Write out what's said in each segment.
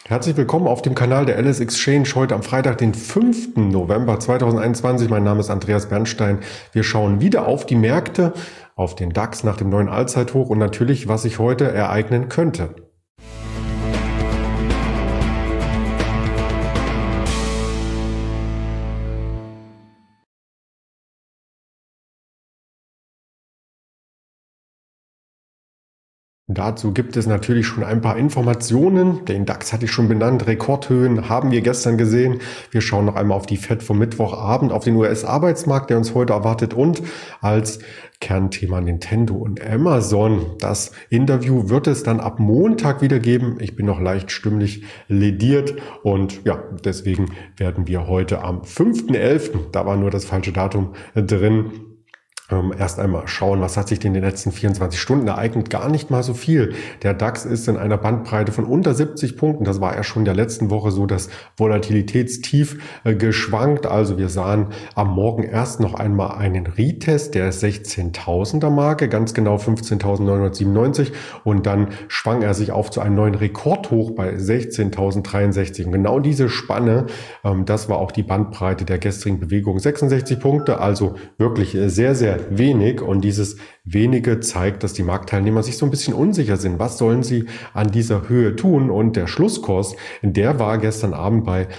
Herzlich willkommen auf dem Kanal der LS Exchange heute am Freitag, den 5. November 2021. Mein Name ist Andreas Bernstein. Wir schauen wieder auf die Märkte, auf den DAX nach dem neuen Allzeithoch und natürlich, was sich heute ereignen könnte. Dazu gibt es natürlich schon ein paar Informationen. Den DAX hatte ich schon benannt. Rekordhöhen haben wir gestern gesehen. Wir schauen noch einmal auf die FED vom Mittwochabend, auf den US-Arbeitsmarkt, der uns heute erwartet, und als Kernthema Nintendo und Amazon. Das Interview wird es dann ab Montag wieder geben. Ich bin noch leicht stimmlich lediert und ja, deswegen werden wir heute am 5.11., da war nur das falsche Datum drin, erst einmal schauen, was hat sich denn in den letzten 24 Stunden ereignet. Gar nicht mal so viel. Der DAX ist in einer Bandbreite von unter 70 Punkten. Das war ja schon in der letzten Woche so, das Volatilitätstief geschwankt. Also wir sahen am Morgen erst noch einmal einen Retest der 16.000er Marke, ganz genau 15.997, und dann schwang er sich auf zu einem neuen Rekordhoch bei 16.063. Und genau diese Spanne, das war auch die Bandbreite der gestrigen Bewegung. 66 Punkte, also wirklich sehr, sehr wenig, und dieses wenige zeigt, dass die Marktteilnehmer sich so ein bisschen unsicher sind. Was sollen sie an dieser Höhe tun? Und der Schlusskurs, der war gestern Abend bei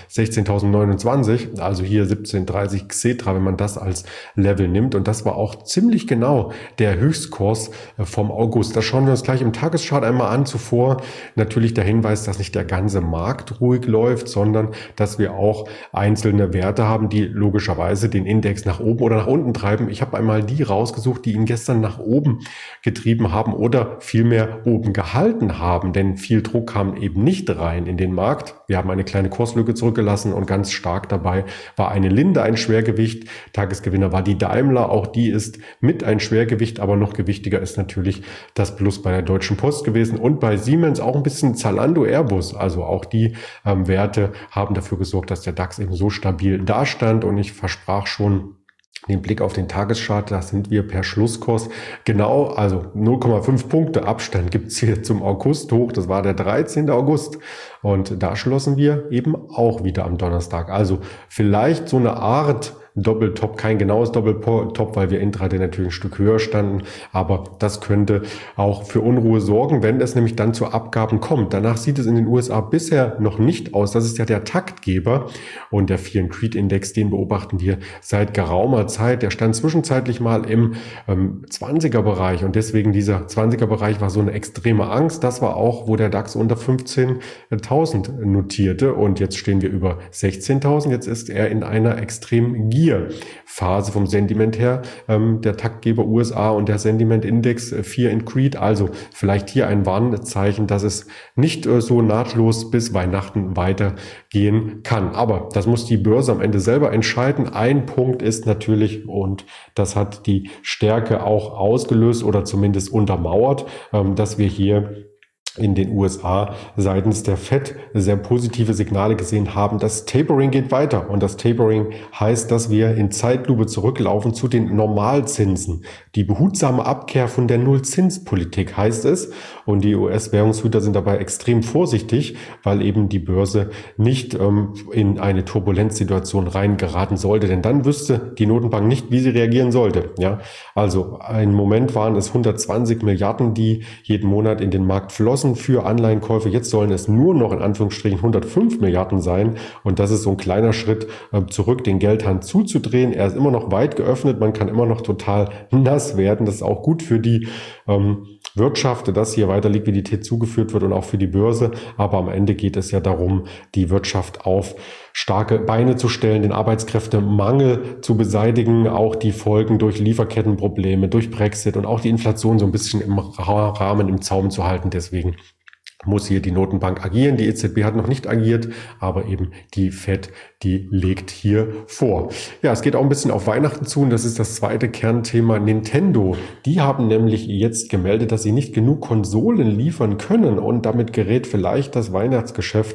16.029, also hier 17,30 Xetra, wenn man das als Level nimmt, und das war auch ziemlich genau der Höchstkurs vom August. Das schauen wir uns gleich im Tageschart einmal an. Zuvor natürlich der Hinweis, dass nicht der ganze Markt ruhig läuft, sondern dass wir auch einzelne Werte haben, die logischerweise den Index nach oben oder nach unten treiben. Ich habe einmal die rausgesucht, die ihn gestern nach oben getrieben haben oder vielmehr oben gehalten haben, denn viel Druck kam eben nicht rein in den Markt. Wir haben eine kleine Kurslücke zurückgelassen und ganz stark dabei war eine Linde, ein Schwergewicht. Tagesgewinner war die Daimler, auch die ist mit ein Schwergewicht, aber noch gewichtiger ist natürlich das Plus bei der Deutschen Post gewesen und bei Siemens auch ein bisschen Zalando, Airbus. Also auch die Werte haben dafür gesorgt, dass der DAX eben so stabil dastand, und ich versprach schon den Blick auf den Tageschart, da sind wir per Schlusskurs genau, also 0,5 Punkte Abstand gibt's hier zum August hoch. Das war der 13. August und da schlossen wir eben auch wieder am Donnerstag. Also vielleicht so eine Art Doppeltop, kein genaues Doppeltop, weil wir intraday natürlich ein Stück höher standen, aber das könnte auch für Unruhe sorgen, wenn es nämlich dann zu Abgaben kommt. Danach sieht es in den USA bisher noch nicht aus. Das ist ja der Taktgeber, und der Fear and Greed Index, den beobachten wir seit geraumer Zeit. Der stand zwischenzeitlich mal im 20er-Bereich, und deswegen dieser 20er-Bereich war so eine extreme Angst. Das war auch, wo der DAX unter 15.000 notierte, und jetzt stehen wir über 16.000. Jetzt ist er in einer extremen Phase vom Sentiment her, der Taktgeber USA und der Sentiment-Index Fear and Greed, also vielleicht hier ein Warnzeichen, dass es nicht so nahtlos bis Weihnachten weitergehen kann. Aber das muss die Börse am Ende selber entscheiden. Ein Punkt ist natürlich, und das hat die Stärke auch ausgelöst oder zumindest untermauert, dass wir hier in den USA seitens der FED sehr positive Signale gesehen haben. Das Tapering geht weiter, und das Tapering heißt, dass wir in Zeitlupe zurücklaufen zu den Normalzinsen. Die behutsame Abkehr von der Nullzinspolitik heißt es, und die US-Währungshüter sind dabei extrem vorsichtig, weil eben die Börse nicht in eine Turbulenzsituation reingeraten sollte, denn dann wüsste die Notenbank nicht, wie sie reagieren sollte. Ja, also im Moment waren es 120 Milliarden, die jeden Monat in den Markt flossen für Anleihenkäufe. Jetzt sollen es nur noch in Anführungsstrichen 105 Milliarden sein, und das ist so ein kleiner Schritt zurück, den Geldhahn zuzudrehen. Er ist immer noch weit geöffnet, man kann immer noch total nass werden. Das ist auch gut für die Wirtschaft, dass hier weiter Liquidität zugeführt wird, und auch für die Börse. Aber am Ende geht es ja darum, die Wirtschaft auf starke Beine zu stellen, den Arbeitskräftemangel zu beseitigen, auch die Folgen durch Lieferkettenprobleme, durch Brexit und auch die Inflation so ein bisschen im Rahmen, im Zaum zu halten. Deswegen muss hier die Notenbank agieren. Die EZB hat noch nicht agiert, aber eben die FED, die legt hier vor. Ja, es geht auch ein bisschen auf Weihnachten zu, und das ist das zweite Kernthema Nintendo. Die haben nämlich jetzt gemeldet, dass sie nicht genug Konsolen liefern können, und damit gerät vielleicht das Weihnachtsgeschäft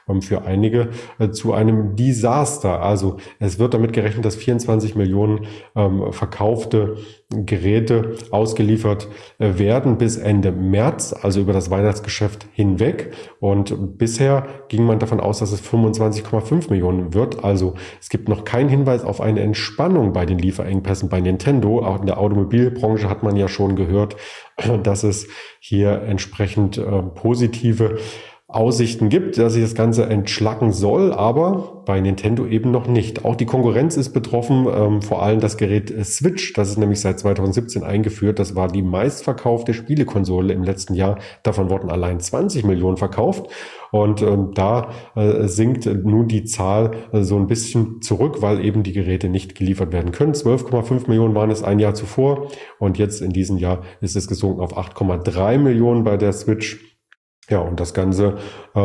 für einige zu einem Desaster. Also es wird damit gerechnet, dass 24 Millionen verkaufte Geräte ausgeliefert werden bis Ende März, also über das Weihnachtsgeschäft hinweg. Und bisher ging man davon aus, dass es 25,5 Millionen wird. Also es gibt noch keinen Hinweis auf eine Entspannung bei den Lieferengpässen bei Nintendo. Auch in der Automobilbranche hat man ja schon gehört, dass es hier entsprechend positive Aussichten gibt, dass sich das Ganze entschlacken soll, aber bei Nintendo eben noch nicht. Auch die Konkurrenz ist betroffen, vor allem das Gerät Switch, das ist nämlich seit 2017 eingeführt. Das war die meistverkaufte Spielekonsole im letzten Jahr. Davon wurden allein 20 Millionen verkauft. Und da sinkt nun die Zahl so ein bisschen zurück, weil eben die Geräte nicht geliefert werden können. 12,5 Millionen waren es ein Jahr zuvor und jetzt in diesem Jahr ist es gesunken auf 8,3 Millionen bei der Switch. Ja, und das ganze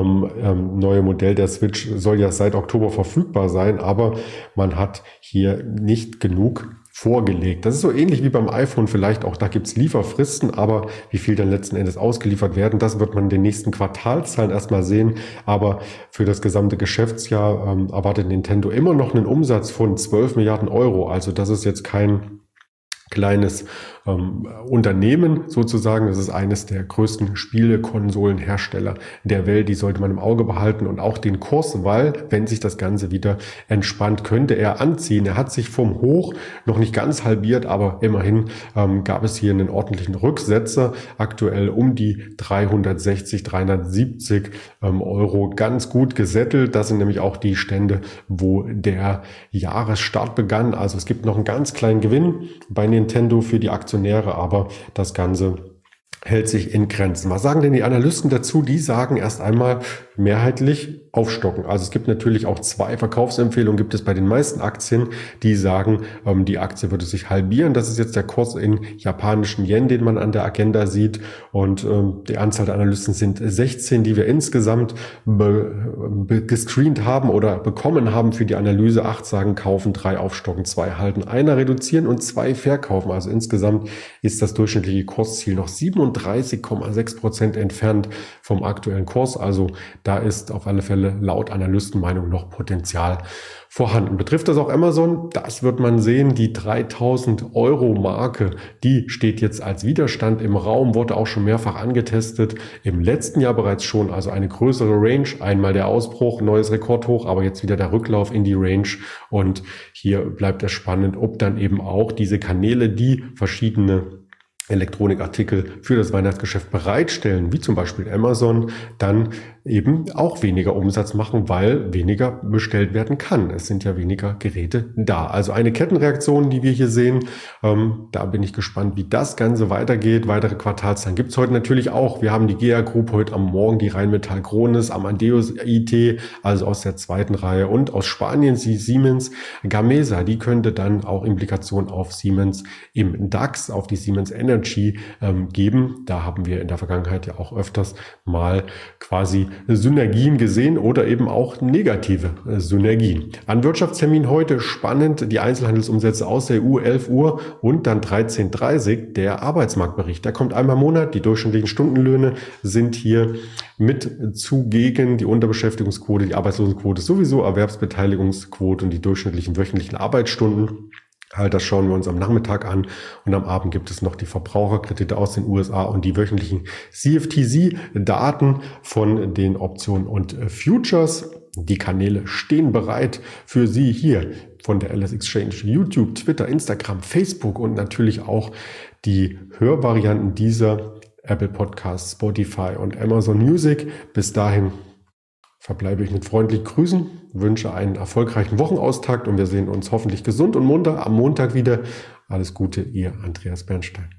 neue Modell der Switch soll ja seit Oktober verfügbar sein, aber man hat hier nicht genug vorgelegt. Das ist so ähnlich wie beim iPhone vielleicht auch, da gibt's Lieferfristen, aber wie viel dann letzten Endes ausgeliefert werden, das wird man in den nächsten Quartalszahlen erstmal sehen. Aber für das gesamte Geschäftsjahr erwartet Nintendo immer noch einen Umsatz von 12 Milliarden Euro. Also das ist jetzt kein kleines Unternehmen sozusagen. Das ist eines der größten Spielekonsolenhersteller der Welt. Die sollte man im Auge behalten und auch den Kurs, weil wenn sich das Ganze wieder entspannt, könnte er anziehen. Er hat sich vom Hoch noch nicht ganz halbiert, aber immerhin gab es hier einen ordentlichen Rücksetzer. Aktuell um die 360, 370 Euro ganz gut gesettelt. Das sind nämlich auch die Stände, wo der Jahresstart begann. Also es gibt noch einen ganz kleinen Gewinn bei Nintendo für die Aktionäre, aber das Ganze hält sich in Grenzen. Was sagen denn die Analysten dazu? Die sagen erst einmal mehrheitlich aufstocken. Also es gibt natürlich auch 2 Verkaufsempfehlungen, gibt es bei den meisten Aktien, die sagen, die Aktie würde sich halbieren. Das ist jetzt der Kurs in japanischen Yen, den man an der Agenda sieht. Und die Anzahl der Analysten sind 16, die wir insgesamt gescreent haben oder bekommen haben für die Analyse. 8 sagen kaufen, 3 aufstocken, 2 halten, 1 reduzieren und 2 verkaufen. Also insgesamt ist das durchschnittliche Kursziel noch 37,6% entfernt vom aktuellen Kurs. Also da ist auf alle Fälle laut Analystenmeinung noch Potenzial vorhanden. Betrifft das auch Amazon? Das wird man sehen. Die 3.000 Euro Marke, die steht jetzt als Widerstand im Raum, wurde auch schon mehrfach angetestet. Im letzten Jahr bereits schon, also eine größere Range. Einmal der Ausbruch, neues Rekordhoch, aber jetzt wieder der Rücklauf in die Range. Und hier bleibt es spannend, ob dann eben auch diese Kanäle, die verschiedene Elektronikartikel für das Weihnachtsgeschäft bereitstellen, wie zum Beispiel Amazon, dann eben auch weniger Umsatz machen, weil weniger bestellt werden kann. Es sind ja weniger Geräte da. Also eine Kettenreaktion, die wir hier sehen. Da bin ich gespannt, wie das Ganze weitergeht. Weitere Quartalszahlen gibt es heute natürlich auch. Wir haben die GEA Group heute am Morgen, die Rheinmetall Krones, Amadeus IT, also aus der zweiten Reihe, und aus Spanien die Siemens Gamesa. Die könnte dann auch Implikationen auf Siemens im DAX, auf die Siemens Energy geben. Da haben wir in der Vergangenheit ja auch öfters mal quasi Synergien gesehen oder eben auch negative Synergien. An Wirtschaftstermin heute spannend, die Einzelhandelsumsätze aus der EU 11 Uhr und dann 13.30 der Arbeitsmarktbericht. Der kommt einmal im Monat. Die durchschnittlichen Stundenlöhne sind hier mit zugegen, die Unterbeschäftigungsquote, die Arbeitslosenquote sowieso, Erwerbsbeteiligungsquote und die durchschnittlichen wöchentlichen Arbeitsstunden. Halt, das schauen wir uns am Nachmittag an, und am Abend gibt es noch die Verbraucherkredite aus den USA und die wöchentlichen CFTC-Daten von den Optionen und Futures. Die Kanäle stehen bereit für Sie hier von der LS Exchange, YouTube, Twitter, Instagram, Facebook und natürlich auch die Hörvarianten dieser Apple Podcasts, Spotify und Amazon Music. Bis dahin verbleibe ich mit freundlichen Grüßen, wünsche einen erfolgreichen Wochenauftakt und wir sehen uns hoffentlich gesund und munter am Montag wieder. Alles Gute, Ihr Andreas Bernstein.